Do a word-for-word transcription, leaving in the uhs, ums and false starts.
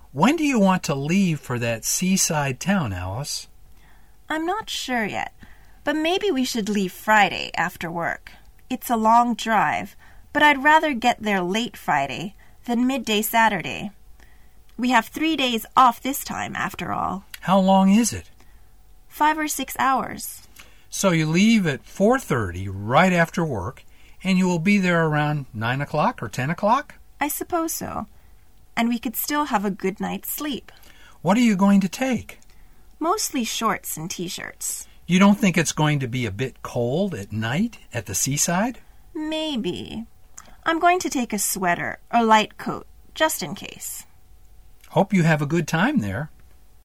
When do you want to leave for that seaside town, Alice? I'm not sure yet, but maybe we should leave Friday after work. It's a long drive, but I'd rather get there late Friday than midday Saturday. We have three days off this time, after all. How long is it? Five or six hours. So you leave at four thirty right after work, and you will be there around nine o'clock or ten o'clock? I suppose so. And we could still have a good night's sleep. What are you going to take? Mostly shorts and t-shirts. You don't think it's going to be a bit cold at night at the seaside? Maybe. I'm going to take a sweater or light coat, just in case. Hope you have a good time there.